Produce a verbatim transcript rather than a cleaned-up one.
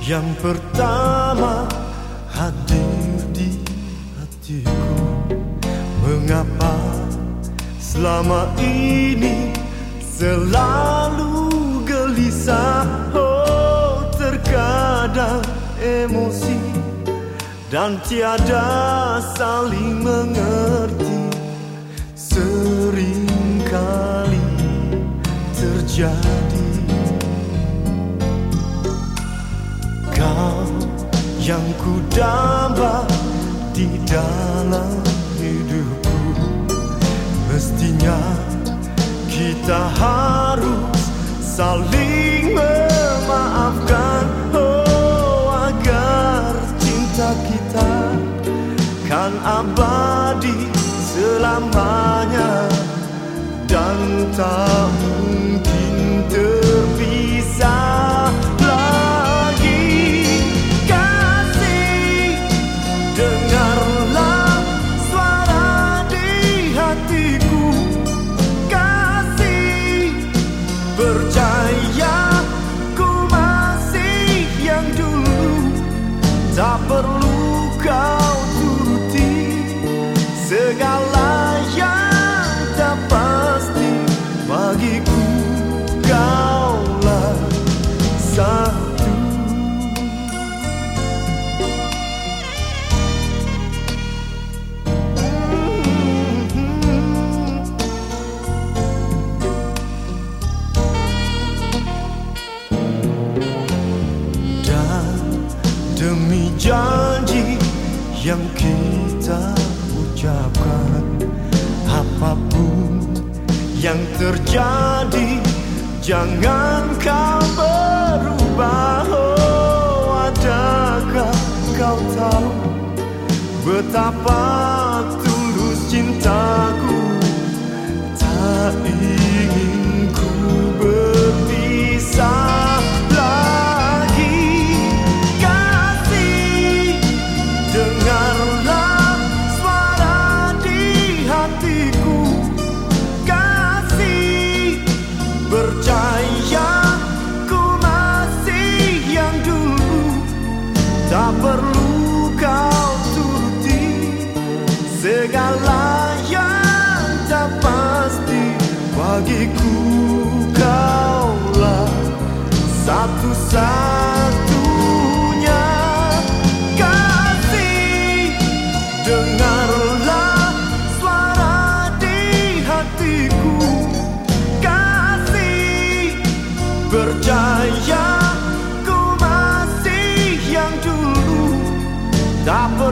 yang pertama hadir di hatiku. Mengapa selama ini selalu gelisah? Oh, terkadang emosi dan tiada saling mengerti seringkali terjadi. Kau yang ku damba di dalam hidupku, mestinya kita harus saling memaafkan, oh, agar cinta kita kan abadi selamanya dan tak mungkin terpisah lagi. Kasih, dengarlah suara di hatiku. Kasih, percaya ku masih yang dulu. Tak perlu kau turuti segala yang tak pasti. Bagiku kaulah satu. Dan demi janji yang kita ucapkan, apapun yang terjadi jangan kau berubah. Oh, adakah kau tahu betapa tulus cintaku? Tak ingin ku berpisah lagi. Kasih, dengarlah suara di hatiku. Kasih, percaya ku masih yang dulu. Tak perlu kau turuti segala yang tak pasti. Bagiku kaulah satu-satunya. Kasih, dengarlah suara di hatiku. Kasih, percaya ku masih yang dulu. Tak